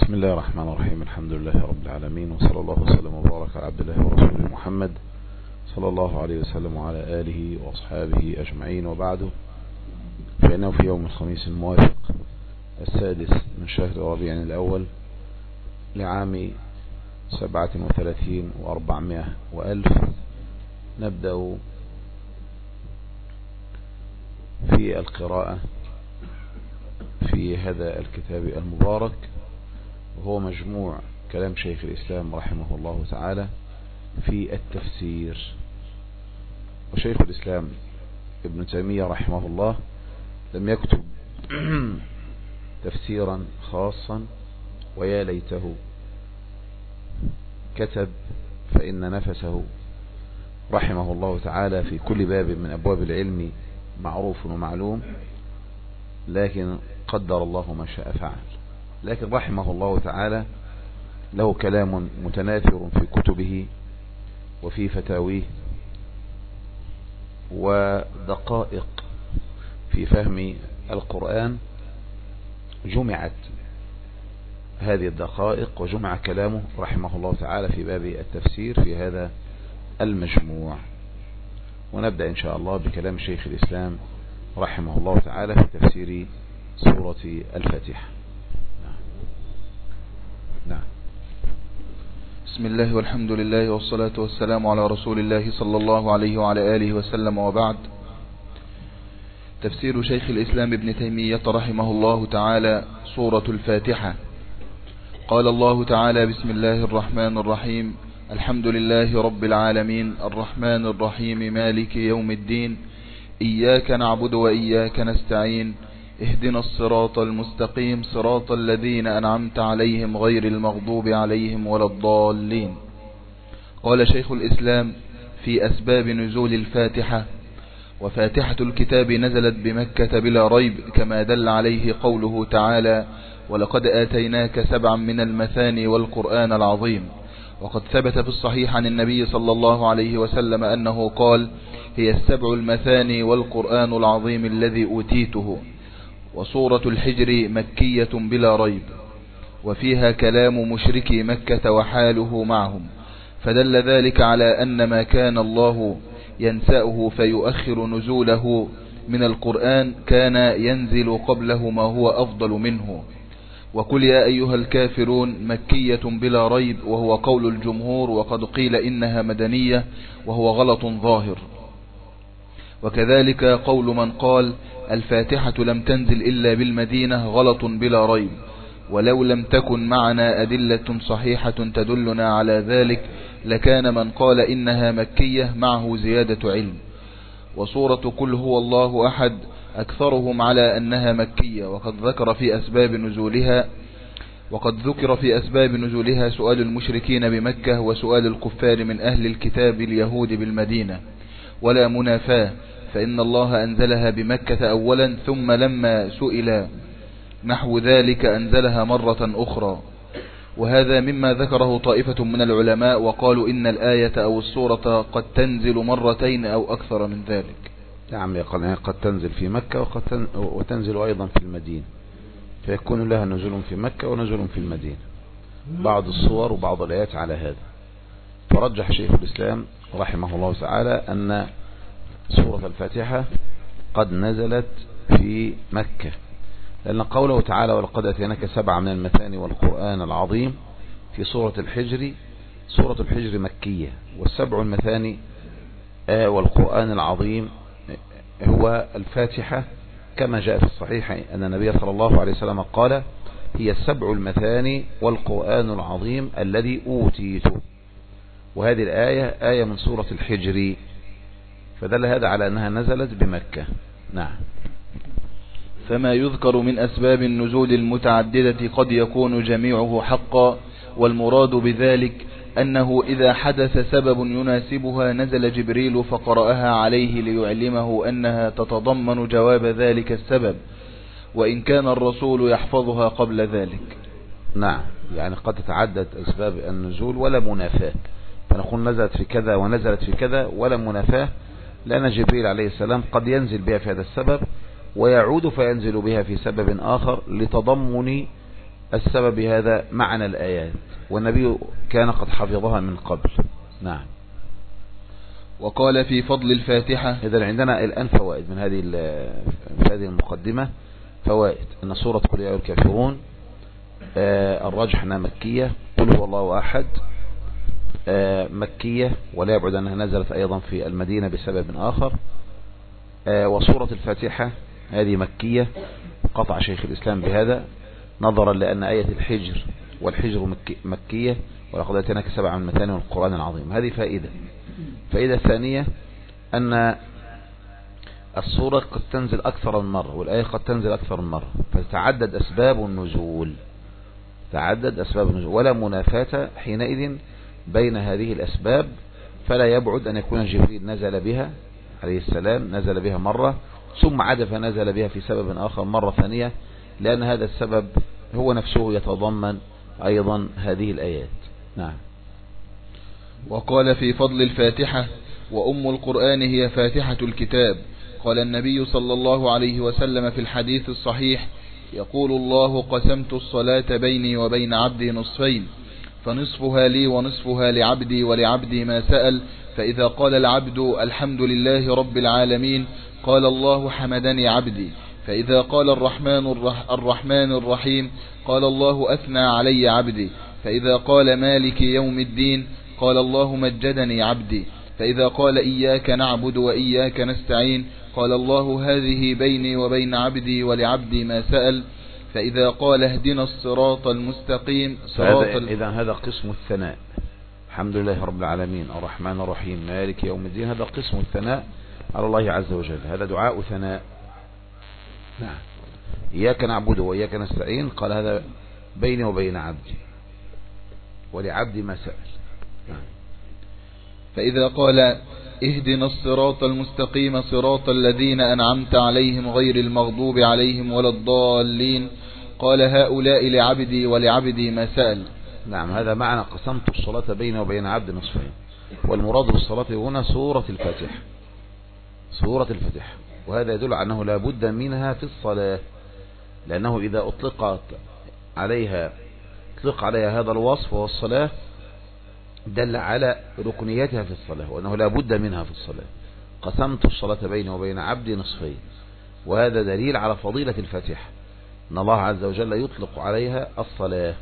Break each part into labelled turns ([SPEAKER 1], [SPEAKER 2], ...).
[SPEAKER 1] بسم الله الرحمن الرحيم. الحمد لله رب العالمين، وصلى الله وسلم وبارك على عبد الله ورسوله محمد صلى الله عليه وسلم وعلى آله وأصحابه أجمعين، وبعد، فإنه في يوم الخميس الموافق 6 من شهر ربيع الأول لعام 37 و400 وألف نبدأ في القراءة في هذا الكتاب المبارك، وهو مجموع كلام شيخ الإسلام رحمه الله تعالى في التفسير. وشيخ الإسلام ابن تيمية رحمه الله لم يكتب تفسيرا خاصا، ويا ليته كتب، فإن نفسه رحمه الله تعالى في كل باب من أبواب العلم معروف ومعلوم، لكن قدر الله ما شاء فعل. لكن رحمه الله تعالى له كلام متناثر في كتبه وفي فتاويه، ودقائق في فهم القرآن. جمعت هذه الدقائق وجمع كلامه رحمه الله تعالى في باب التفسير في هذا المجموع. ونبدأ إن شاء الله بكلام شيخ الإسلام رحمه الله تعالى في تفسير سورة الفاتحة. نعم.
[SPEAKER 2] بسم الله والحمد لله والصلاة والسلام على رسول الله صلى الله عليه وعلى آله وسلم، وبعد. تفسير شيخ الإسلام ابن تيمية رحمه الله تعالى سورة الفاتحة. قال الله تعالى: بسم الله الرحمن الرحيم، الحمد لله رب العالمين، الرحمن الرحيم، مالك يوم الدين، إياك نعبد وإياك نستعين، اهدنا الصراط المستقيم، صراط الذين أنعمت عليهم غير المغضوب عليهم ولا الضالين. قال شيخ الإسلام في أسباب نزول الفاتحة: وفاتحة الكتاب نزلت بمكة بلا ريب، كما دل عليه قوله تعالى: ولقد آتيناك 7 من المثاني والقرآن العظيم. وقد ثبت في الصحيح عن النبي صلى الله عليه وسلم أنه قال: هي 7 المثاني والقرآن العظيم الذي أوتيته. وسورة الحجر مكية بلا ريب، وفيها كلام مشركي مكة وحاله معهم، فدل ذلك على أن ما كان الله ينسأه فيؤخر نزوله من القرآن كان ينزل قبله ما هو أفضل منه. وقل يا أيها الكافرون مكية بلا ريب، وهو قول الجمهور، وقد قيل إنها مدنية وهو غلط ظاهر. وكذلك قول من قال الفاتحة لم تنزل إلا بالمدينة غلط بلا ريب، ولو لم تكن معنا أدلة صحيحة تدلنا على ذلك لكان من قال إنها مكية معه زيادة علم. وسورة قل هو الله أحد أكثرهم على أنها مكية، وقد ذكر في أسباب نزولها سؤال المشركين بمكة وسؤال الكفار من أهل الكتاب اليهود بالمدينة، ولا منافاة، فإن الله أنزلها بمكة أولا، ثم لما سئل نحو ذلك أنزلها مرة أخرى. وهذا مما ذكره طائفة من العلماء، وقالوا إن الآية أو السورة قد تنزل مرتين أو أكثر من ذلك.
[SPEAKER 1] نعم، قد تنزل في مكة وتنزل أيضا في المدينة، فيكون لها نزول في مكة ونزول في المدينة، بعض الصور وبعض الآيات على هذا. فرجح شيخ الإسلام رحمه الله تعالى أن سورة الفاتحة قد نزلت في مكة، لأن قوله تعالى ولقد أتيناك 7 من المثاني والقرآن العظيم في سورة الحجر. سورة الحجر مكية، والسبع المثاني والقرآن العظيم هو الفاتحة، كما جاء في الصحيح أن النبي صلى الله عليه وسلم قال: هي 7 المثاني والقرآن العظيم الذي أوتيته. وهذه الآية آية من سورة الحجر، فدل هذا على أنها نزلت بمكة. نعم.
[SPEAKER 2] فما يذكر من أسباب النزول المتعددة قد يكون جميعه حقا، والمراد بذلك أنه إذا حدث سبب يناسبها نزل جبريل فقرأها عليه ليعلمه أنها تتضمن جواب ذلك السبب، وإن كان الرسول يحفظها قبل ذلك.
[SPEAKER 1] نعم، يعني قد تتعدد أسباب النزول ولا منافاة، فنقول نزلت في كذا ونزلت في كذا ولا منافاة، لأن جبريل عليه السلام قد ينزل بها في هذا السبب ويعود فينزل بها في سبب آخر لتضمن السبب هذا معنى الآيات، والنبي كان قد حفظها من قبل. نعم.
[SPEAKER 2] وقال في فضل الفاتحة.
[SPEAKER 1] إذا عندنا الآن فوائد من هذه المقدمة. فوائد أن سورة قل يا أيها الكافرون الراجح أنها مكية. قل هو الله أحد مكية، ولا يبعد أنها نزلت أيضا في المدينة بسبب آخر. وسورة الفاتحة هذه مكية، قطع شيخ الإسلام بهذا نظرا لأن آية الحجر والحجر مكية، ولقد أتيناك 7 من المثاني والقرآن العظيم. هذه فائدة. فائدة ثانية أن السورة قد تنزل أكثر من مرة، والآية قد تنزل أكثر من مرة، فتتعدد أسباب النزول، ولا منافاة حينئذ بين هذه الأسباب. فلا يبعد أن يكون جبريل نزل بها عليه السلام، نزل بها مرة ثم عاد فنزل بها في سبب آخر مرة ثانية، لأن هذا السبب هو نفسه يتضمن أيضا هذه الآيات. نعم.
[SPEAKER 2] وقال في فضل الفاتحة: وأم القرآن هي فاتحة الكتاب. قال النبي صلى الله عليه وسلم في الحديث الصحيح: يقول الله: قسمت الصلاة بيني وبين عبدي نصفين، فنصفها لي ونصفها لعبدي ولعبدي ما سأل. فإذا قال العبد الحمد لله رب العالمين قال الله: حمدني عبدي. فإذا قال الرحمن الرحيم قال الله: أثنى علي عبدي. فإذا قال مالك يوم الدين قال الله: مجدني عبدي. فإذا قال إياك نعبد وإياك نستعين قال الله: هذه بيني وبين عبدي ولعبدي ما سأل. فإذا قال اهدنا الصراط المستقيم
[SPEAKER 1] إذا هذا قسم الثناء. الحمد لله رب العالمين الرحمن الرحيم مالك يوم الدين، هذا قسم الثناء على الله عز وجل، هذا دعاء ثناء. نعم. إياك نعبد وإياك نستعين قال هذا بيني وبين عبدي ولعبدي ما سأل. نعم.
[SPEAKER 2] فإذا قال اهدنا الصراط المستقيم صراط الذين أنعمت عليهم غير المغضوب عليهم ولا الضالين قال هؤلاء لعبدي ولعبدي ما سأل.
[SPEAKER 1] نعم. هذا معنى قسمت الصلاة بيني وبين عبد نصفين، والمراد بالصلاة هنا سورة الفاتحة، سورة الفاتحة. وهذا يدل على أنه لا بد منها في الصلاة، لأنه إذا أطلق عليها هذا الوصف وهو الصلاة دل على ركنيتها في الصلاة، وأنه لا بد منها في الصلاة. قسمت الصلاة بيني وبين عبدي نصفين، وهذا دليل على فضيلة الفاتحة، أن الله عز وجل يطلق عليها الصلاة.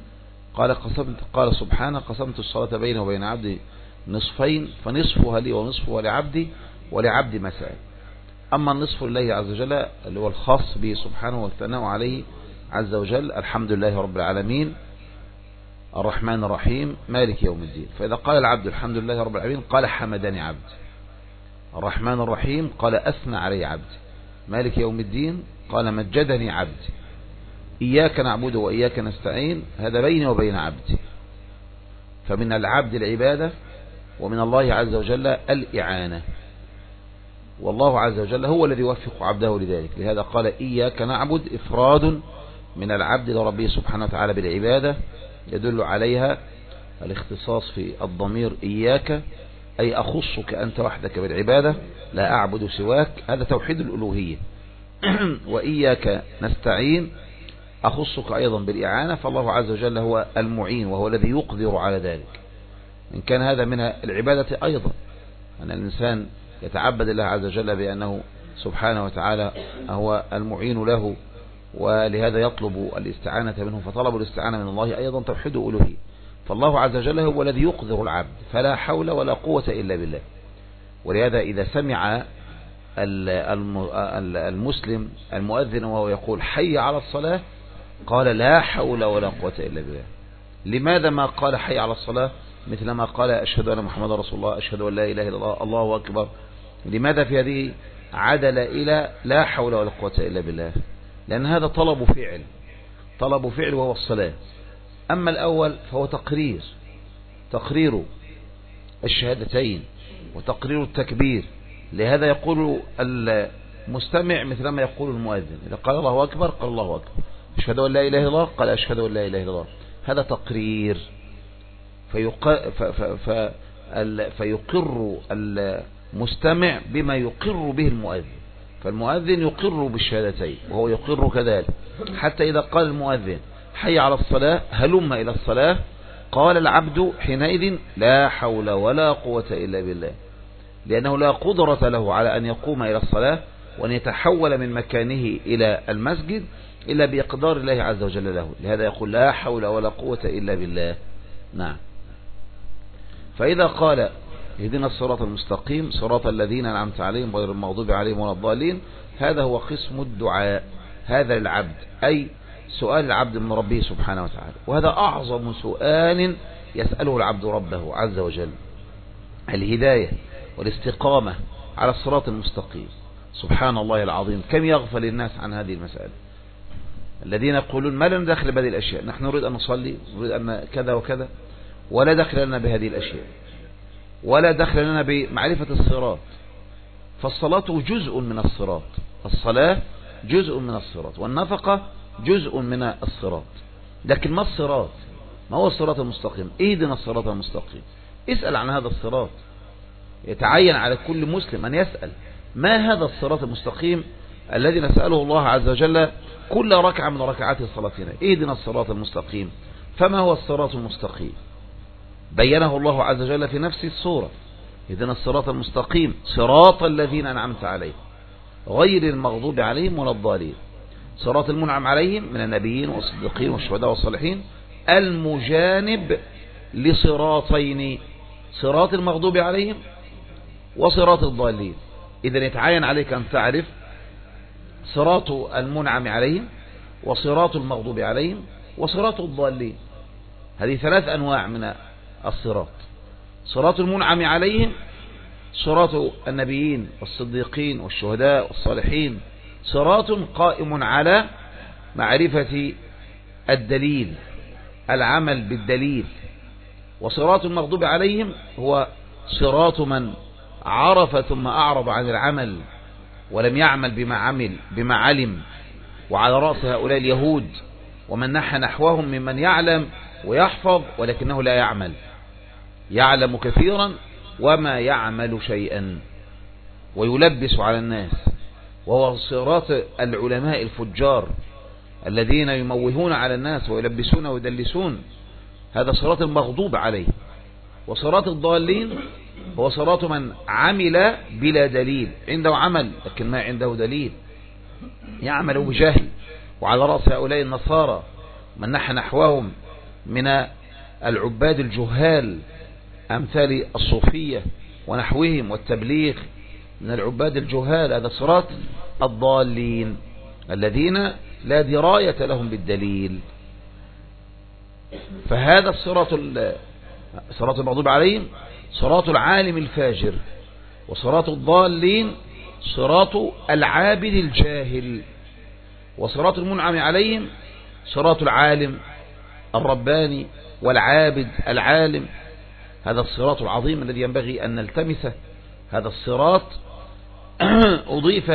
[SPEAKER 1] قال سبحانه: قسمت الصلاة بيني وبين عبدي نصفين، فنصفها لي ونصفها لعبدي ولعبدي ما سأل. أما النصف لله عز وجل اللي هو الخاص به سبحانه والثناء عليه عز وجل: الحمد لله رب العالمين الرحمن الرحيم مالك يوم الدين. فإذا قال العبد الحمد لله رب العالمين قال حمدني عبدي. الرحمن الرحيم قال أثنى علي عبدي. مالك يوم الدين قال مجدني عبدي. إياك نعبد وإياك نستعين هذا بيني وبين عبدي. فمن العبد العبادة، ومن الله عز وجل الإعانة، والله عز وجل هو الذي يوفق عبده لذلك. لهذا قال إياك نعبد، إفراد من العبد لربه سبحانه وتعالى بالعبادة، يدل عليها الاختصاص في الضمير إياك، أي أخصك أنت وحدك بالعبادة، لا أعبد سواك، هذا توحيد الألوهية. وإياك نستعين أخصك أيضا بالإعانة، فالله عز وجل هو المعين وهو الذي يقدر على ذلك. إن كان هذا منها العبادة أيضا، أن الإنسان يتعبد الله عز وجل بأنه سبحانه وتعالى هو المعين له، ولهذا يطلب الاستعانة منه، فطلب الاستعانة من الله أيضا توحيد ألوهية. فالله عز وجل هو الذي يقدر العبد، فلا حول ولا قوة إلا بالله. ولهذا إذا سمع المسلم المؤذن وهو يقول حي على الصلاة قال لا حول ولا قوة إلا بالله. لماذا ما قال حي على الصلاة مثل ما قال أشهد أن محمد رسول الله، أشهد أن لا إله إلا الله، الله أكبر؟ لماذا في هذه عدل إلى لا حول ولا قوة إلا بالله؟ لأن هذا طلب فعل وهو الصلاة. أما الأول فهو تقرير الشهادتين وتقرير التكبير. لهذا يقول المستمع مثل ما يقول المؤذن، إذا قال الله أكبر قال الله أكبر، أشهد أن لا إله إلا الله قال أشهد أن لا إله إلا الله. هذا تقرير، فيقر المستمع بما يقر به المؤذن، فالمؤذن يقر بالشهادتين وهو يقر كذلك. حتى إذا قال المؤذن حي على الصلاة هلم إلى الصلاة، قال العبد حينئذ لا حول ولا قوة إلا بالله، لأنه لا قدرة له على أن يقوم إلى الصلاة وأن يتحول من مكانه إلى المسجد إلا بإقدار الله عز وجل له. لهذا يقول لا حول ولا قوة إلا بالله. نعم. فإذا قال اهدنا الصراط المستقيم صراط الذين أنعمت عليهم غير المغضوب عليهم ولا الضالين، هذا هو قسم الدعاء، هذا العبد، أي سؤال العبد من ربه سبحانه وتعالى. وهذا أعظم سؤال يسأله العبد ربه عز وجل، الهداية والاستقامة على الصراط المستقيم. سبحان الله العظيم، كم يغفل الناس عن هذه المسألة، الذين يقولون ما لنا دخل بهذه الأشياء، نحن نريد أن نصلي، نريد أن كذا وكذا، ولا دخل لنا بهذه الأشياء، ولا دخل لنا بمعرفة الصراط. فالصلاة جزء من الصراط، الصلاة جزء من الصراط، والنفقة جزء من الصراط. لكن ما الصراط؟ ما هو الصراط المستقيم؟ اهدنا الصراط المستقيم. اسأل عن هذا الصراط، يتعين على كل مسلم أن يسأل ما هذا الصراط المستقيم الذي نسأله الله عز وجل كل ركعة من ركعات صلاتنا. اهدنا الصراط المستقيم. فما هو الصراط المستقيم؟ بينه الله عز وجل في نفس السورة، اهدنا الصراط المستقيم صراط الذين أنعمت عليهم غير المغضوب عليهم ولا الضالين. صراط المنعم عليهم من النبيين والصديقين والشهداء والصالحين المجانب لصراطين، صراط المغضوب عليهم وصراط الضالين. إذن يتعين عليك أن تعرف صراط المنعم عليهم وصراط المغضوب عليهم وصراط الضالين. هذه 3 أنواع من الصراط. صراط المنعم عليهم صراط النبيين والصديقين والشهداء والصالحين، صراط قائم على معرفة الدليل، العمل بالدليل. وصراط المغضوب عليهم هو صراط من عرف ثم أعرض عن العمل ولم يعمل بما علم، وعلى رأس هؤلاء اليهود ومن نحى نحوهم ممن يعلم ويحفظ ولكنه لا يعمل، يعلم كثيرا وما يعمل شيئا ويلبس على الناس. وهو صراط العلماء الفجار الذين يموهون على الناس ويلبسون ويدلسون، هذا صراط المغضوب عليه. وصراط الضالين هو صراط من عمل بلا دليل، عنده عمل لكن ما عنده دليل، يعمل بجهل. وعلى رأس هؤلاء النصارى من نحى نحوهم من العباد الجهال أمثال الصوفية ونحوهم والتبليغ، من العباد الجهال. هذا صراط الضالين الذين لا دراية لهم بالدليل. فهذا صراط المغضوب عليهم صراط العالم الفاجر، وصراط الضالين صراط العابد الجاهل، وصراط المنعم عليهم صراط العالم الرباني والعابد العالم. هذا الصراط العظيم الذي ينبغي أن نلتمسه. هذا الصراط أضيف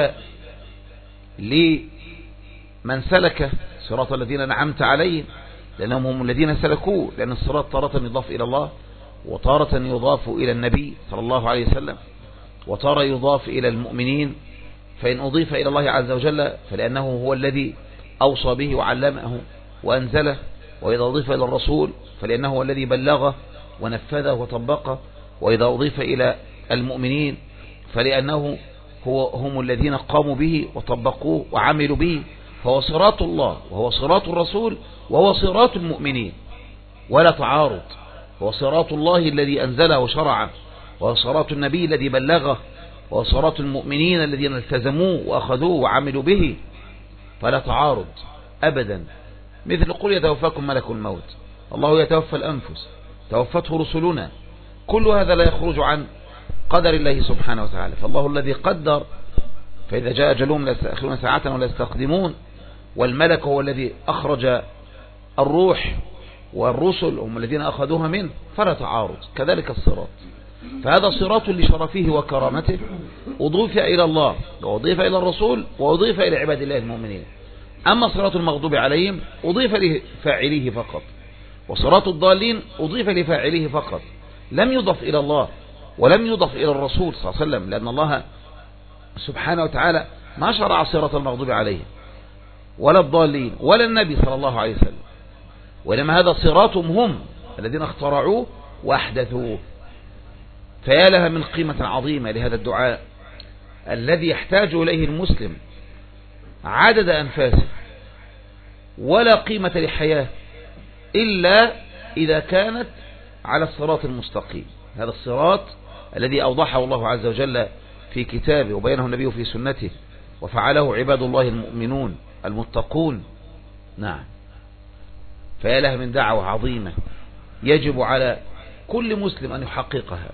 [SPEAKER 1] لمن سلك صراط الذين أنعمت عليهم، لأنهم هم الذين سلكوه، لأن الصراط تارة يضاف إلى الله وتارة يضاف إلى النبي صلى الله عليه وسلم وتارة يضاف إلى المؤمنين. فإن أضيف إلى الله عز وجل فلأنه هو الذي أوصى به وعلمه وأنزله، وإذا أضيف إلى الرسول فلأنه هو الذي بلغه ونفذه وطبقه، وإذا أضيف إلى المؤمنين فلأنه هم الذين قاموا به وطبقوه وعملوا به. فهو صراط الله وهو صراط الرسول وهو صراط المؤمنين ولا تعارض. هو صراط الله الذي أنزله وشرعه، وهو صراط النبي الذي بلغه، وهو صراط المؤمنين الذين التزموه وأخذوه وعملوا به، فلا تعارض أبدا. مثل قل يتوفاكم ملك الموت، الله يتوفى الأنفس توفته رسلنا، كل هذا لا يخرج عن قدر الله سبحانه وتعالى. فالله الذي قدر، فإذا جاء أجلهم لا يستأخرون ساعة ولا يستقدمون. والملك هو الذي أخرج الروح، والرسل هم الذين أخذوها منه، فلا تعارض. كذلك الصراط، فهذا صراط لشرفه وكرامته، أضيف إلى الله وأضيف إلى الرسول وأضيف إلى عباد الله المؤمنين. أما صراط المغضوب عليهم أضيف لفاعليه فقط، وصراط الضالين أضيف لفاعليه فقط، لم يضف إلى الله ولم يضف إلى الرسول صلى الله عليه وسلم، لأن الله سبحانه وتعالى ما شرع صراط المغضوب عليهم ولا الضالين ولا النبي صلى الله عليه وسلم. وإنما هذا صراطهم هم الذين اخترعوه وأحدثوه. فيا لها من قيمة عظيمة لهذا الدعاء الذي يحتاج إليه المسلم عدد أنفاسه، ولا قيمة لحياة إلا إذا كانت على الصراط المستقيم. هذا الصراط الذي أوضحه الله عز وجل في كتابه وبينه النبي في سنته وفعله عباد الله المؤمنون المتقون. نعم، فيا لها من دعوة عظيمة يجب على كل مسلم أن يحققها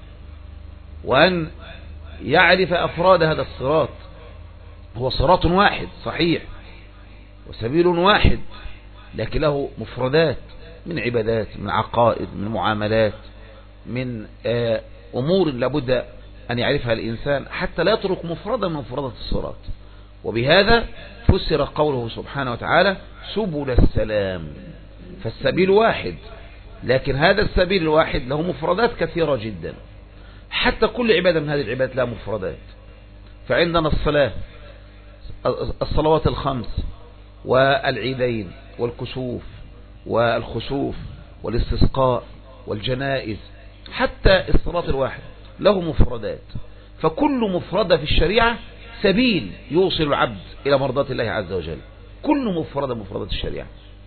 [SPEAKER 1] وأن يعرف أفراد هذا الصراط. هو صراط واحد صحيح وسبيل واحد، لكن له مفردات من عبادات، من عقائد، من معاملات، من أمور لابد أن يعرفها الإنسان حتى لا يترك مفردة من مفردات الصراط. وبهذا فسر قوله سبحانه وتعالى سبل السلام. فالسبيل واحد، لكن هذا السبيل الواحد له مفردات كثيرة جدا. حتى كل عبادة من هذه العبادات لها مفردات. فعندنا الصلاة، الصلوات الخمس والعيدين والكسوف والخسوف والاستسقاء والجنائز، حتى الصلاة الواحد له مفردات. فكل مفردة في الشريعة سبيل يوصل العبد إلى مرضاة الله عز وجل. كل مفردة مفردات الشريعة.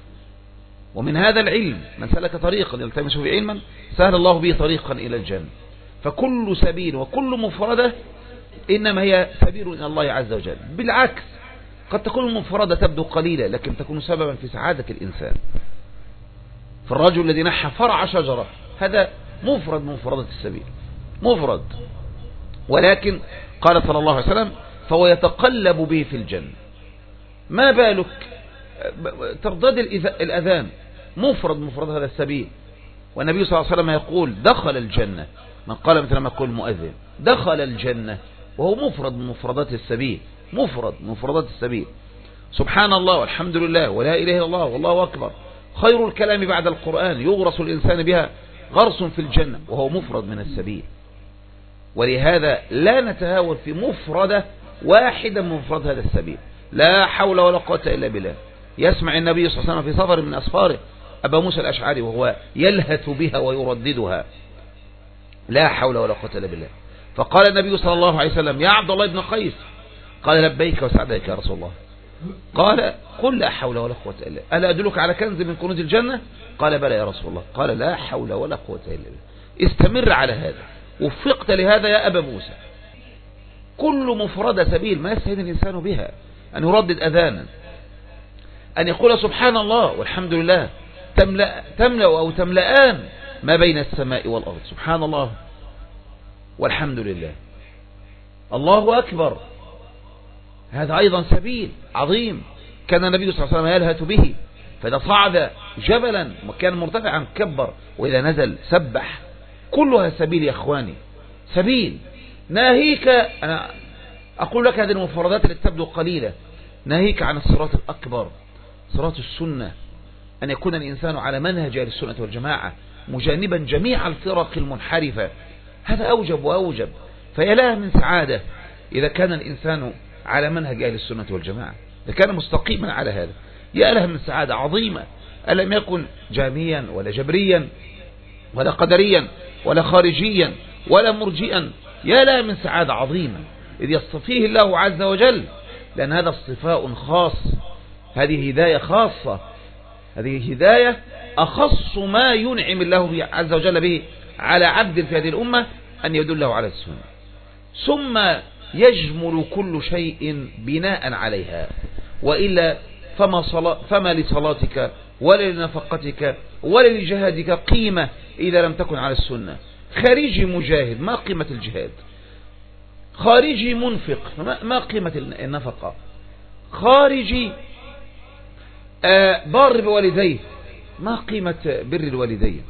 [SPEAKER 1] ومن هذا العلم من سلك طريقا يلتمس فيه علما سهل الله به طريقا إلى الجنة. فكل سبيل وكل مفردة إنما هي سبيل إلى الله عز وجل. بالعكس، قد تكون المفردة تبدو قليلة لكن تكون سببا في سعادة الإنسان. فالرجل الذي نحى فرع شجرة هذا مفرد من مفردات السبيل، مفرد، ولكن قال صلى الله عليه وسلم فهو يتقلب به في الجنة. ما بالك ترداد الأذان مفرد من مفردات هذا السبيل. والنبي صلى الله عليه وسلم يقول دخل الجنة، من قال مثل ما يقول المؤذن دخل الجنة، وهو مفرد من مفردات السبيل، مفرد من مفردات السبيل. سبحان الله والحمد لله ولا إله إلا الله والله أكبر خير الكلام بعد القرآن يغرس الإنسان بها غرس في الجنة، وهو مفرد من السبيل. ولهذا لا نتهاون في مفردة واحدة من مفرد هذا السبيل. لا حول ولا قوة إلا بالله. يسمع النبي صلى الله عليه وسلم في سفر من أسفاره أبا موسى الأشعري وهو يلهث بها ويرددها، لا حول ولا قوة إلا بالله. فقال النبي صلى الله عليه وسلم يا عبد الله بن قيس، قال لبيك وسعديك يا رسول الله. قال قل لا حول ولا قوة إلا بالله، ألا أدلك على كنز من كنوز الجنة؟ قال بلى يا رسول الله. قال لا حول ولا قوة إلا بالله. استمر على هذا، وفقت لهذا يا أبا موسى. كل مفردة سبيل ما يستهين الإنسان بها، أن يردد أذانا، أن يقول سبحان الله والحمد لله تملأ أو تملأان ما بين السماء والأرض. سبحان الله والحمد لله الله أكبر. هذا أيضا سبيل عظيم كان النبي صلى الله عليه وسلم يلهث به. فإذا صعد جبلا وكان مرتفعا كبر، وإذا نزل سبح. كلها سبيل يا أخواني، سبيل. ناهيك، أنا أقول لك هذه المفردات التي تبدو قليلة، ناهيك عن الصراط الأكبر، صراط السنة، أن يكون الإنسان على منهج أهل السنة والجماعة مجانبا جميع الفرق المنحرفة. هذا أوجب وأوجب. فيا لها من سعادة إذا كان الإنسان على منهج أهل السنة والجماعة، إذا كان مستقيما على هذا، يا لها من سعادة عظيمة. ألم يكن جاميا ولا جبريا ولا قدريا ولا خارجيا ولا مرجئا، يا لها من سعادة عظيمة إذ يصطفيه الله عز وجل. لأن هذا اصطفاء خاص، هذه هداية خاصة، هذه هداية أخص ما ينعم الله عز وجل به على عبد في هذه الأمة، أن يدله على السنة. ثم يجمل كل شيء بناء عليها، وإلا فما لصلاتك ولا لنفقتك ولا لجهادك قيمة إذا لم تكن على السنة. خارجي مجاهد، ما قيمة الجهاد؟ خارجي منفق، ما قيمة النفقة؟ خارجي بار بوالديه، ما قيمة بر الوالدين؟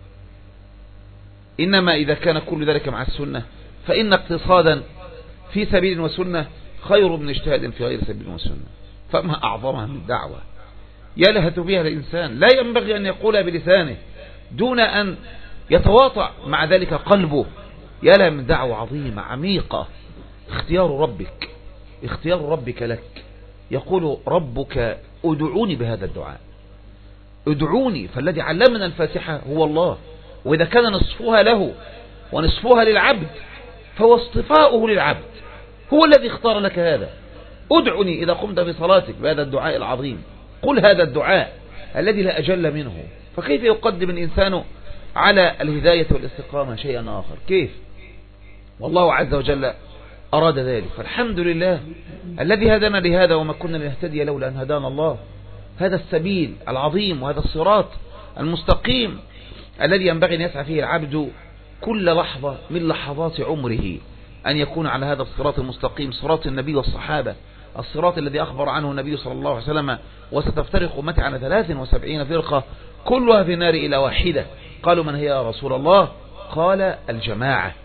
[SPEAKER 1] إنما إذا كان كل ذلك مع السنة فإن اقتصادا في سبيل وسنة خير من اجتهاد في غير سبيل وسنة. فما أعظمها من دعوة يلهث بها الإنسان، لا ينبغي أن يقولها بلسانه دون أن يتواطع مع ذلك قلبه. يا لها من دعوة عظيمة عميقة. اختيار ربك لك. يقول ربك ادعوني بهذا الدعاء. ادعوني، فالذي علمنا الفاتحة هو الله، وإذا كان نصفها له ونصفها للعبد فهو اصطفاؤه للعبد، هو الذي اختار لك هذا. ادعني إذا قمت في صلاتك بهذا الدعاء العظيم، قل هذا الدعاء الذي لا أجل منه. فكيف يقدم الإنسان على الهداية والاستقامة شيئا آخر؟ كيف؟ والله عز وجل أراد ذلك. فالحمد لله الذي هدانا لهذا، وما كنا لنهتدي لولا أن هدانا الله. هذا السبيل العظيم وهذا الصراط المستقيم الذي ينبغي أن يسعى فيه العبد كل لحظة من لحظات عمره، أن يكون على هذا الصراط المستقيم، صراط النبي والصحابة، الصراط الذي أخبر عنه النبي صلى الله عليه وسلم: وستفترق أمتي على 73 فرقة كلها في النار إلى واحدة. قالوا: من هي يا رسول الله؟ قال: الجماعة.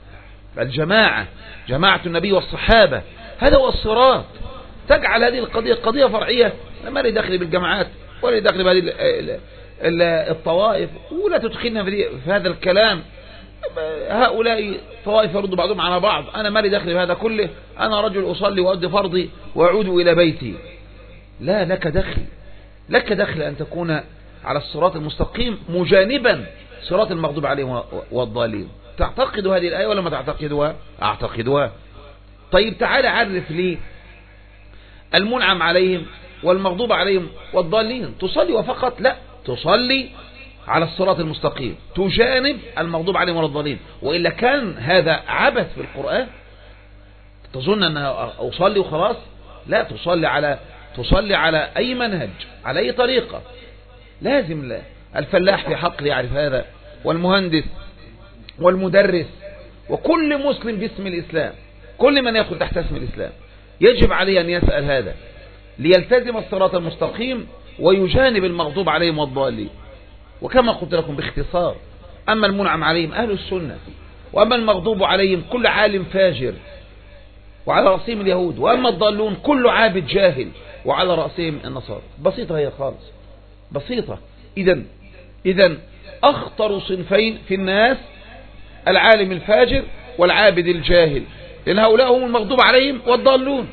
[SPEAKER 1] جماعة النبي والصحابة، هذا هو الصراط. تجعل هذه القضية قضية فرعية، ما لي دخل بالجماعات ولا لي دخل بهذه الطوائف، ولا تدخلنا في هذا الكلام. هؤلاء طوائف يرد بعضهم على بعض، أنا ما لي دخل بهذا كله، أنا رجل أصلي وأؤدي فرضي وأعود إلى بيتي. لا، لك دخل أن تكون على الصراط المستقيم مجانبا صراط المغضوب عليهم والضالين. تعتقد هذه الآية ولا ما تعتقدها؟ أعتقدها. طيب تعال عرف لي المنعم عليهم والمغضوب عليهم والضالين. تصلي وفقط؟ لا، تصلي على الصراط المستقيم، تجانب المغضوب عليهم والضالين، وإلا كان هذا عبث في القرآن. تظن أن أصلي وخلاص؟ لا، تصلي على أي منهج، على أي طريقة. لازم لا. الفلاح في حقل يعرف هذا، والمهندس والمدرس وكل مسلم باسم الإسلام، كل من يأخذ تحت اسم الإسلام يجب عليه أن يسأل هذا ليلتزم الصراط المستقيم ويجانب المغضوب عليهم والضالين. وكما قلت لكم باختصار: أما المنعم عليهم أهل السنة، وأما المغضوب عليهم كل عالم فاجر وعلى رأسهم اليهود، وأما الضالون كل عابد جاهل وعلى رأسهم النصارى. بسيطة هي خالص، بسيطة. إذن أخطر صنفين في الناس العالم الفاجر والعابد الجاهل، لأن هؤلاء هم المغضوب عليهم والضالون.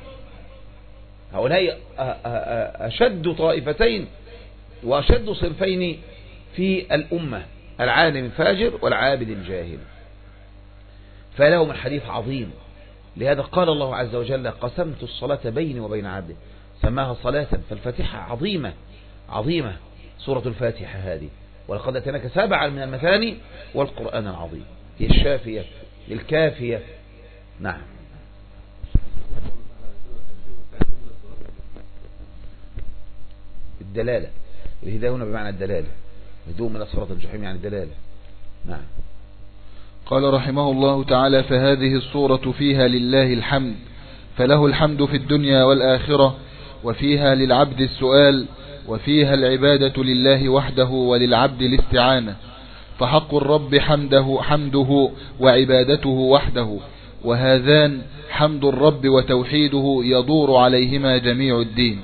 [SPEAKER 1] هؤلاء أشد طائفتين وأشد صنفين في الأمة، العالم الفاجر والعابد الجاهل. فلهم الحديث عظيم. لهذا قال الله عز وجل: قسمت الصلاة بيني وبين عبدي، سماها صلاة. فالفاتحة عظيمة سورة الفاتحة هذه. ولقد أتيناك 7 من المثاني والقرآن العظيم، هي الشافية الكافية. نعم. الدلالة، الهداية هنا بمعنى الدلالة، هدوء من صراط الجحيم يعني الدلالة. نعم.
[SPEAKER 2] قال رحمه الله تعالى: فهذه الصورة فيها لله الحمد، فله الحمد في الدنيا والآخرة، وفيها للعبد السؤال، وفيها العبادة لله وحده وللعبد الاستعانة. فحق الرب حمده وعبادته وحده، وهذان حمد الرب وتوحيده يدور عليهما جميع الدين.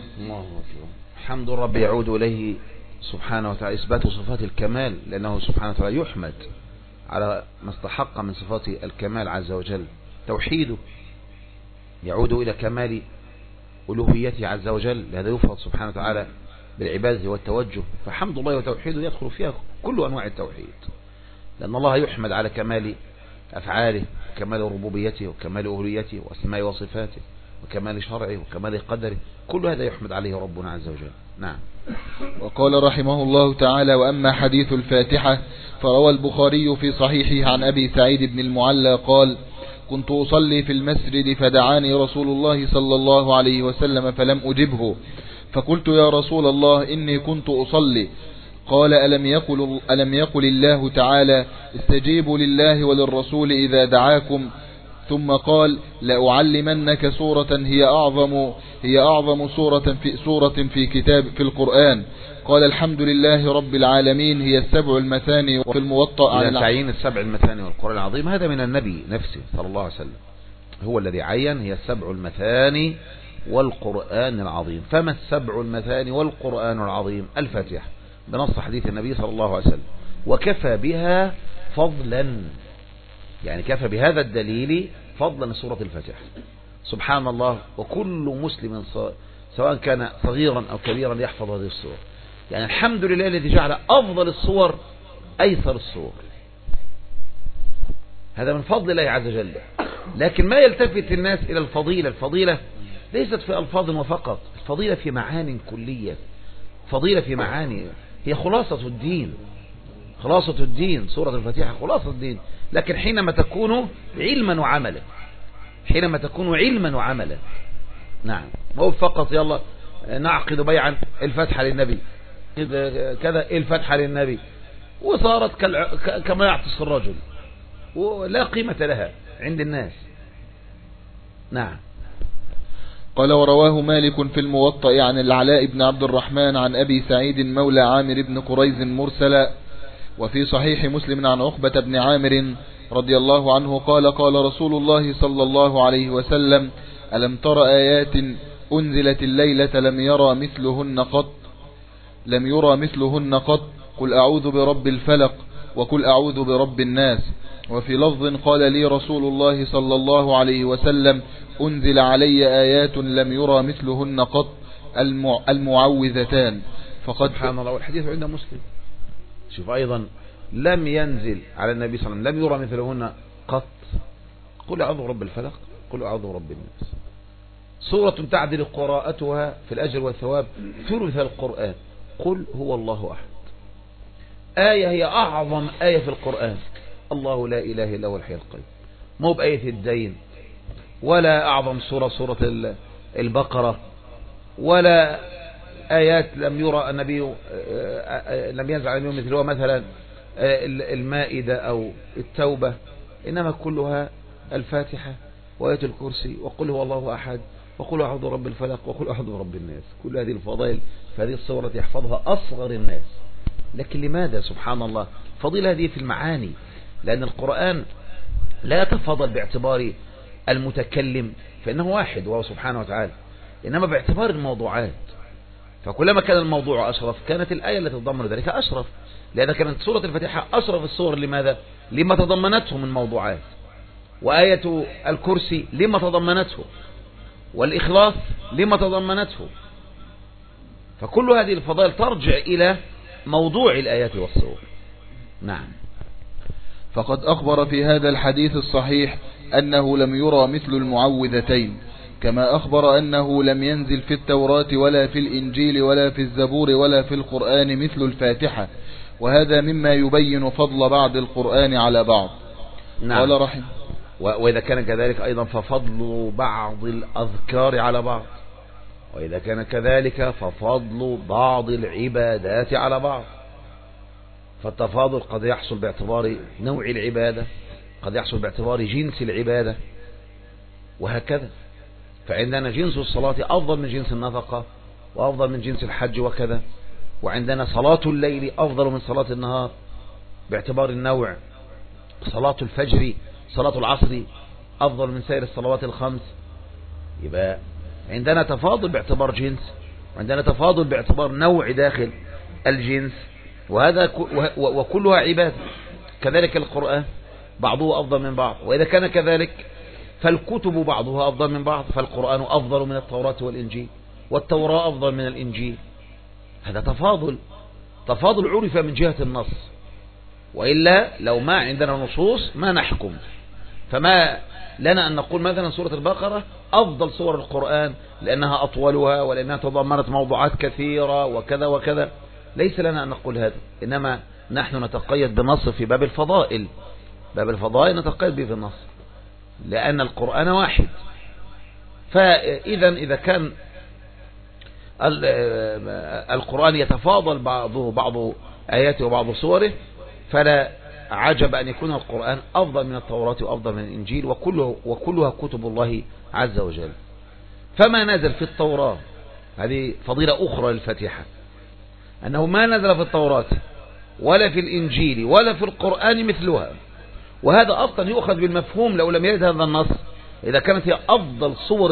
[SPEAKER 1] حمد الرب يعود إليه سبحانه وتعالى، إثبات صفات الكمال، لأنه سبحانه وتعالى يحمد على ما استحق من صفات الكمال عز وجل. توحيده يعود إلى كمال ألوهيته عز وجل، لهذا يفرض سبحانه وتعالى بالعبادة والتوجه. فحمد الله وتوحيده يدخل فيها كل أنواع التوحيد، لأن الله يحمد على كمال أفعاله وكمال ربوبيته وكمال ألوهيته وأسماء وصفاته وكمال شرعه وكمال قدره، كل هذا يحمد عليه ربنا عز وجل. نعم.
[SPEAKER 2] وقال رحمه الله تعالى: وأما حديث الفاتحة فروى البخاري في صحيحه عن أبي سعيد بن المعلى قال: كنت أصلي في المسجد فدعاني رسول الله صلى الله عليه وسلم فلم أجبه، فقلت: يا رسول الله إني كنت أصلي. قال: ألم يقل الله تعالى: استجيبوا لله وللرسول إذا دعاكم؟ ثم قال: لأعلمنك سورة هي أعظم سورة في كتاب في القرآن. قال: الحمد لله رب العالمين، هي السبع المثاني. وفي الموطأ
[SPEAKER 1] عن تعيين السبع المثاني والقرآن العظيم هذا من النبي نفسه صلى الله عليه وسلم، هو الذي عين هي السبع المثاني والقرآن العظيم. فما السبع المثاني والقرآن العظيم؟ الفاتحة بنص حديث النبي صلى الله عليه وسلم، وكفى بها فضلا، يعني كفى بهذا الدليل فضلا سورة الفاتحة. سبحان الله. وكل مسلم سواء كان صغيرا أو كبيرا يحفظ هذه السورة. يعني الحمد لله الذي جعل أفضل الصور أيسر الصور، هذا من فضل الله عز وجل. لكن ما يلتفت الناس إلى الفضيلة ليست في ألفاظ وفقط، الفضيلة في معاني كلية، فضيلة في معاني هي خلاصة الدين. سورة الفاتحة خلاصة الدين، لكن حينما تكون علما وعملا. نعم، ما هو فقط يلا نعقد بيعا الفتحة للنبي كذا، الفتحة للنبي، وصارت كما يعطس الرجل ولا قيمة لها عند الناس. نعم.
[SPEAKER 2] قال ورواه مالك في الموطأ عن العلاء بن عبد الرحمن عن أبي سعيد مولى عامر بن قريز مرسلا. وفي صحيح مسلم عن عقبة بن عامر رضي الله عنه قال قال رسول الله صلى الله عليه وسلم: ألم تر آيات أنزلت الليلة لم يرى مثلهن قط قل أعوذ برب الفلق وقل أعوذ برب الناس. وفي لفظ قال لي رسول الله صلى الله عليه وسلم: أنزل علي آيات لم يرى مثلهن قط المعوذتان. فقد
[SPEAKER 1] سبحان الله، والحديث عند مسلم. شوف أيضا لم ينزل على النبي صلى الله عليه وسلم لم يرى مثلهن قط، قل أعوذ برب الفلق قل أعوذ برب الناس. سورة تعدل قراءتها في الأجر والثواب ثلث القرآن. قل هو الله أحد، آية هي أعظم آية في القرآن، الله لا إله إلا هو الحي القيوم، مو بآية الدين، ولا أعظم سورة البقرة، ولا آيات لم يرى النبي لم ينزل على النبي مثلها مثلا المائدة أو التوبة، إنما كلها الفاتحة وآية الكرسي وقل هو الله أحد وقل أعوذ برب الفلق وقل أعوذ برب الناس. كل هذه الفضائل في هذه الصورة يحفظها أصغر الناس. لكن لماذا؟ سبحان الله، فضيلة هذه في المعاني، لأن القرآن لا يتفضل باعتبار المتكلم فإنه واحد وهو سبحانه وتعالى، إنما باعتبار الموضوعات. فكلما كان الموضوع أشرف كانت الآية التي تضمن ذلك أشرف، لأن كانت سورة الفاتحة أشرف السور. لماذا؟ لما تضمنته من موضوعات. وآية الكرسي لما تضمنته، والإخلاص لما تضمنته. فكل هذه الفضائل ترجع إلى موضوع الآيات والسور. نعم.
[SPEAKER 2] فقد أخبر في هذا الحديث الصحيح أنه لم يرى مثل المعوذتين، كما أخبر أنه لم ينزل في التوراة ولا في الإنجيل ولا في الزبور ولا في القرآن مثل الفاتحة، وهذا مما يبين فضل بعض القرآن على بعض.
[SPEAKER 1] نعم.
[SPEAKER 2] قال رحمه:
[SPEAKER 1] وإذا كان كذلك أيضا ففضل بعض الأذكار على بعض، وإذا كان كذلك ففضل بعض العبادات على بعض. فالتفاضل قد يحصل باعتبار نوع العبادة، قد يحصل باعتبار جنس العبادة، وهكذا. فعندنا جنس الصلاة أفضل من جنس النفقة، وأفضل من جنس الحج وكذا. وعندنا صلاة الليل أفضل من صلاة النهار باعتبار النوع. صلاة الفجر صلاة العصر أفضل من سائر الصلوات الخمس. يبقى عندنا تفاضل باعتبار جنس، وعندنا تفاضل باعتبار نوع داخل الجنس، وهذا وكلها عبادة. كذلك القرآن بعضه أفضل من بعض، وإذا كان كذلك فالكتب بعضها أفضل من بعض، فالقرآن أفضل من التوراة والإنجيل، والتوراة أفضل من الإنجيل. هذا تفاضل عرف من جهة النص، وإلا لو ما عندنا نصوص ما نحكم. فما لنا أن نقول مثلا سورة البقرة أفضل سور القرآن لأنها أطولها ولأنها تضمنت موضوعات كثيرة وكذا وكذا. ليس لنا أن نقول هذا، إنما نحن نتقيد بنص في باب الفضائل. باب الفضائل نتقيد به في النص لأن القرآن واحد. فإذا كان القرآن يتفاضل بعض آياته وبعض صوره، فلا عجب أن يكون القرآن أفضل من التوراة وأفضل من الإنجيل، وكلها كتب الله عز وجل. فما نزل في التوراة، هذه فضيلة أخرى للفاتحة، أنه ما نزل في التوراة ولا في الإنجيل ولا في القرآن مثلها. وهذا أصلا يؤخذ بالمفهوم لو لم يرد هذا النص. إذا كانت هي أفضل صور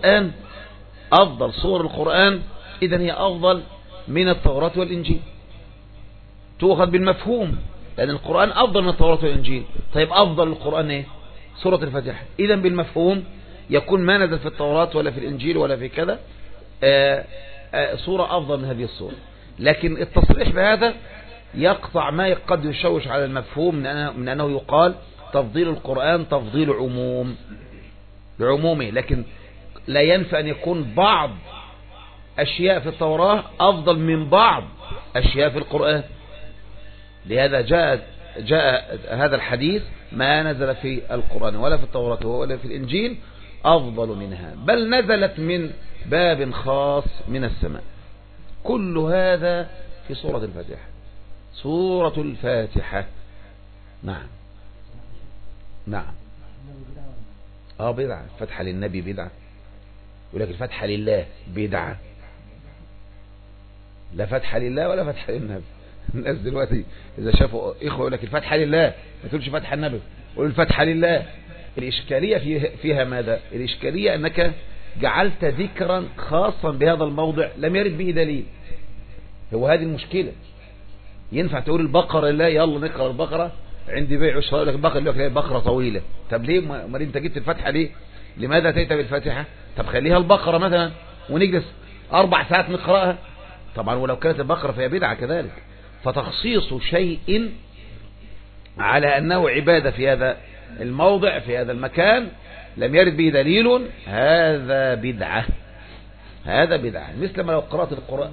[SPEAKER 1] القرآن إذن هي أفضل من التوراة والإنجيل، تؤخذ بالمفهوم، لأن القرآن أفضل من التوراة والإنجيل. طيب أفضل القرآن إيه؟ سورة الفاتحة. إذن بالمفهوم يكون ما نزل في التوراة ولا في الإنجيل ولا في كذا سورة أفضل من هذه السورة. لكن التصريح بهذا يقطع ما قد يشوش على المفهوم من أنه يقال تفضيل القرآن تفضيل لعمومه، لكن لا ينفع أن يكون بعض أشياء في التوراة أفضل من بعض أشياء في القرآن. لهذا جاء هذا الحديث ما نزل في القرآن ولا في التوراة ولا في الإنجيل أفضل منها، بل نزلت من باب خاص من السماء. كل هذا في سورة الفاتحة. سورة الفاتحة. نعم بدعة. فتحة للنبي بدعة، ولكن الفتحة لله بدعة. لا فتحة لله ولا فتحة للنبي. الناس دلوقتي إذا شافوا إخوة يقول لك الفتحة لله، ما تقولش فتحة النبي، قول الفتحة لله. الإشكالية فيها ماذا؟ الإشكالية أنك جعلت ذكرا خاصا بهذا الموضع لم يرد به دليل. هو هذه المشكلة. ينفع تقول البقرة لله، يلا نقرأ البقرة عندي بيع وشراء، لك البقرة لك بقرة طويلة. طب ليه ما انت جبت الفتحة ليه؟ لماذا أتيت بالفاتحة؟ طب خليها البقرة مثلا ونجلس 4 ساعات نقرأها. طبعا ولو كانت البقرة فهي بدعة كذلك. فتخصيص شيء على أنه عبادة في هذا الموضع في هذا المكان لم يرد به دليل، هذا بدعة. مثل ما لو قرأت القرآن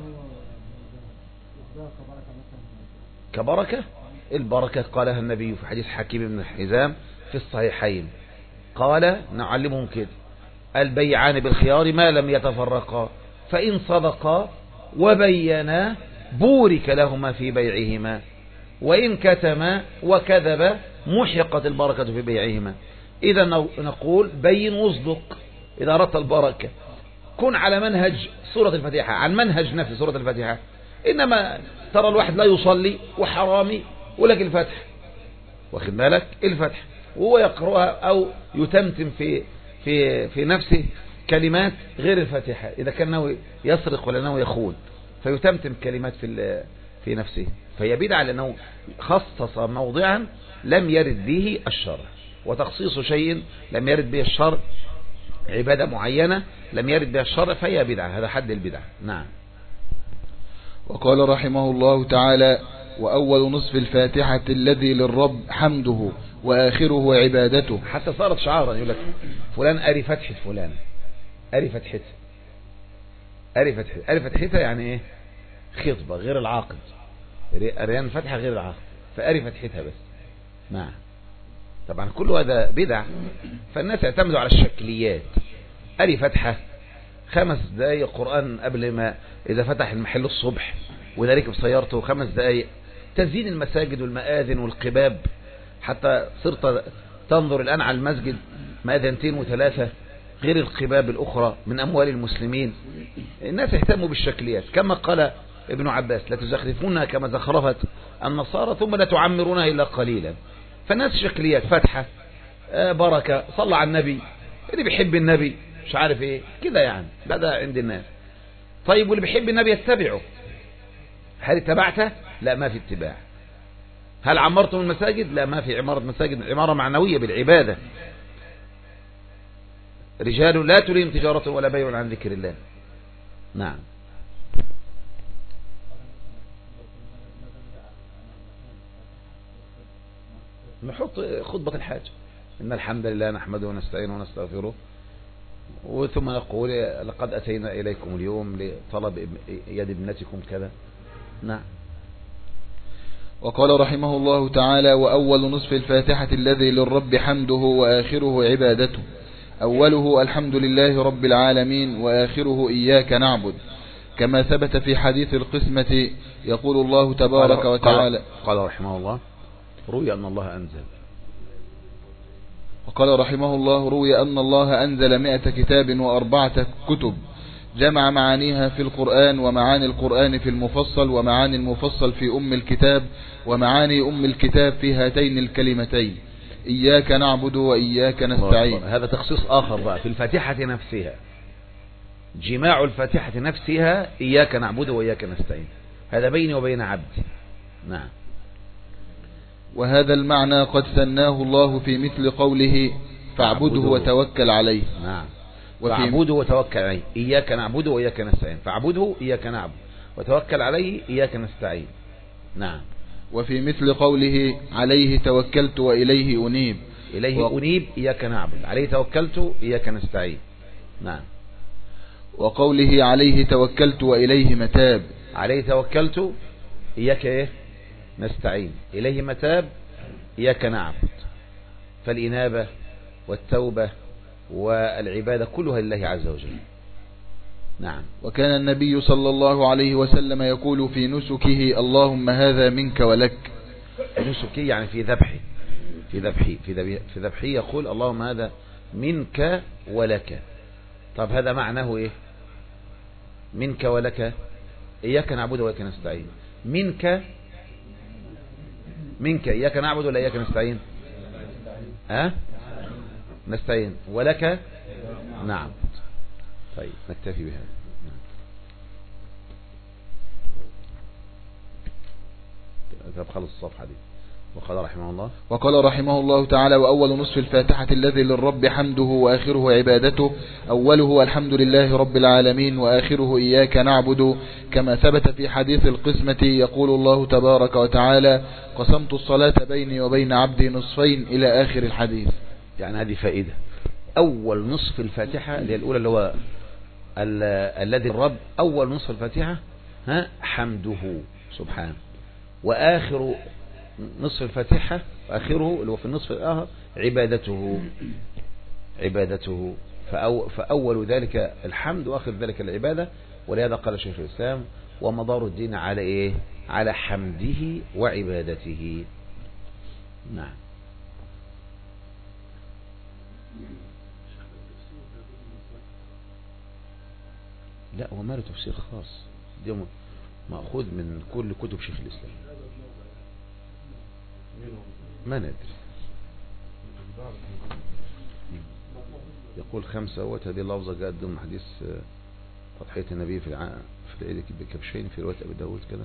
[SPEAKER 1] كبركة. البركة قالها النبي في حديث حكيم بن حزام في الصحيحين، قال نعلمهم كده: البيعان بالخيار ما لم يتفرقا، فإن صدقا وبينا بورك لهما في بيعهما، وإن كتما وكذبا محقت البركة في بيعهما. إذا نقول بين واصدق إذا أردت البركة. كن على منهج سورة الفاتحة، عن منهج نفس سورة الفاتحة. إنما ترى الواحد لا يصلي وحرامي ولك الفتح، واخد بالك الفتح، وهو يقرأها أو يتمتم في نفسه كلمات غير الفاتحة، إذا كان ناوي يسرق ولا ناوي يخون فيتمتم كلمات في نفسه، فهي بدعة لأنه خصص موضعا لم يرد به الشرع. وتخصيص شيء لم يرد به الشرع، عبادة معينة لم يرد بها الشرع، فهي بدعة. هذا حد البدعة. نعم.
[SPEAKER 2] وقال رحمه الله تعالى: وأول نصف الفاتحة الذي للرب حمده وآخره عبادته.
[SPEAKER 1] حتى صارت شعارا، يقول لك فلان أري فتحة فلان، أري فتحتها. أري فتحتها يعني إيه؟ خطبة غير العاقد، أريان فتحة غير العاقد، فأري فتحتها بس. نعم. طبعا كل هذا بدع، فالناس يعتمدوا على الشكليات. أري فتحة 5 دقايق قرآن قبل ما إذا فتح المحل الصبح وإذا ركب سيارته 5 دقايق. تزيين المساجد والمآذن والقباب، حتى صرت تنظر الآن على المسجد مآذنتين و3 غير القباب الأخرى من أموال المسلمين. الناس يهتموا بالشكليات، كما قال ابن عباس: لا تزخرفونها كما زخرفت النصارى ثم لا تعمرونها إلا قليلا. فالناس شكليات، فتحة، بركة، صلى على النبي، اللي بيحب النبي مش عارف ايه كده يعني. ده عند الناس. طيب واللي بيحب النبي يتبعه، هل اتبعته؟ لا، ما في اتباع. هل عمرتم المساجد؟ لا، ما في عمارة مساجد، عمارة معنوية بالعبادة. رجال لا تلهم تجارة ولا بيع عن ذكر الله. نعم. نحط خطبة الحاجة: إن الحمد لله نحمده ونستعينه ونستغفره، وثم نقول لقد أتينا إليكم اليوم لطلب يد ابنتكم كذا. نعم.
[SPEAKER 2] وقال رحمه الله تعالى: وأول نصف الفاتحة الذي للرب حمده وآخره عبادته. أوله الحمد لله رب العالمين، وآخره إياك نعبد، كما ثبت في حديث القسمة. يقول الله تبارك وتعالى:
[SPEAKER 1] قال رحمه الله: روي أن الله أنزل.
[SPEAKER 2] وقال رحمه الله: روي أن الله أنزل 100 كتاب و4 كتب، جمع معانيها في القرآن، ومعاني القرآن في المفصل، ومعاني المفصل في أم الكتاب، ومعاني أم الكتاب في هاتين الكلمتين: إياك نعبد وإياك نستعين.
[SPEAKER 1] هذا تخصيص آخر بقى في الفاتحة نفسها، جماع الفاتحة نفسها: إياك نعبد وإياك نستعين، هذا بيني وبين عبدي. نعم.
[SPEAKER 2] وهذا المعنى قد ثناه الله في مثل قوله: فاعبده وتوكل عليه.
[SPEAKER 1] نعم. فاعبده وتوكل عليه، إياك نعبد وإياك نستعين، فاعبده إياك نعبد وتوكل عليه إياك نستعين. نعم.
[SPEAKER 2] وفي مثل قوله عليه توكلت وإليه أنيب.
[SPEAKER 1] إليه أنيب إياك نعبد، عليه توكلت إياك نستعين. نعم.
[SPEAKER 2] وقوله عليه توكلت وإليه متاب.
[SPEAKER 1] عليه توكلت إياك إيه؟ نستعين، إليه متاب إياك نعبد. فالإنابة والتوبة والعبادة كلها لله عز وجل. نعم.
[SPEAKER 2] وكان النبي صلى الله عليه وسلم يقول في نسكه اللهم هذا منك ولك.
[SPEAKER 1] نسكه يعني في ذبحه يقول اللهم هذا منك ولك. طب هذا معناه ايه؟ منك ولك إياك نعبد وإياك نستعين. منك إياك نعبد ولا إياك نستعين؟ نستعين. ولك نعم. طيب نكتفي بهذا. طب خلص الصفحة دي. وقال رحمه الله
[SPEAKER 2] تعالى وأول نصف الفاتحة الذي للرب حمده وآخره عبادته أوله الحمد لله رب العالمين وآخره إياك نعبد، كما ثبت في حديث القسمة يقول الله تبارك وتعالى قسمت الصلاة بيني وبين عبدي نصفين إلى آخر الحديث.
[SPEAKER 1] يعني هذه فائدة. أول نصف الفاتحة اللي الأولى اللي هو الذي الرب، أول نصف الفاتحة حمده سبحانه، وآخر نصف الفاتحة آخره اللي هو في النصف الآخر عبادته. فأول ذلك الحمد وآخر ذلك العبادة. ولهذا قال شيخ الإسلام ومدار الدين على إيه؟ على حمده وعبادته. نعم. لا هو ما له تفسير خاص، دي مأخوذ من كل كتب شيخ الإسلام. ما ندري. يقول 5 هذه اللفظة جاءت ضمن حديث تضحية النبي في العيد بكبشين في رواية أبي داود كذا.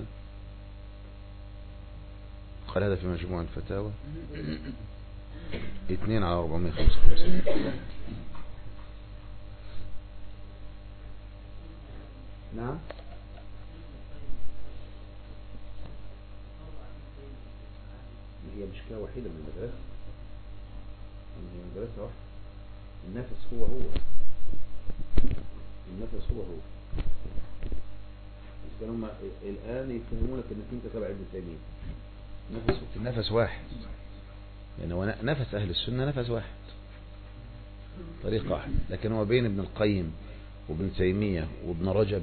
[SPEAKER 1] قال هذا في مجموع الفتاوى 2/455. نعم. هي مشكلة وحيدة من المدرسة، هي مدرسة واحدة. النفس هو كانوا هم الآن يفهمونك انك انت تبع ابن تيمية. النفس واحد، يعني هو نفس أهل السنة نفس واحد، طريقة واحدة. لكن هو بين ابن القيم وابن تيمية وابن رجب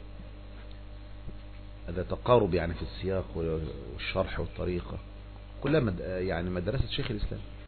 [SPEAKER 1] هذا تقارب يعني في السياق والشرح والطريقة، كلها يعني مدرسة شيخ الإسلام.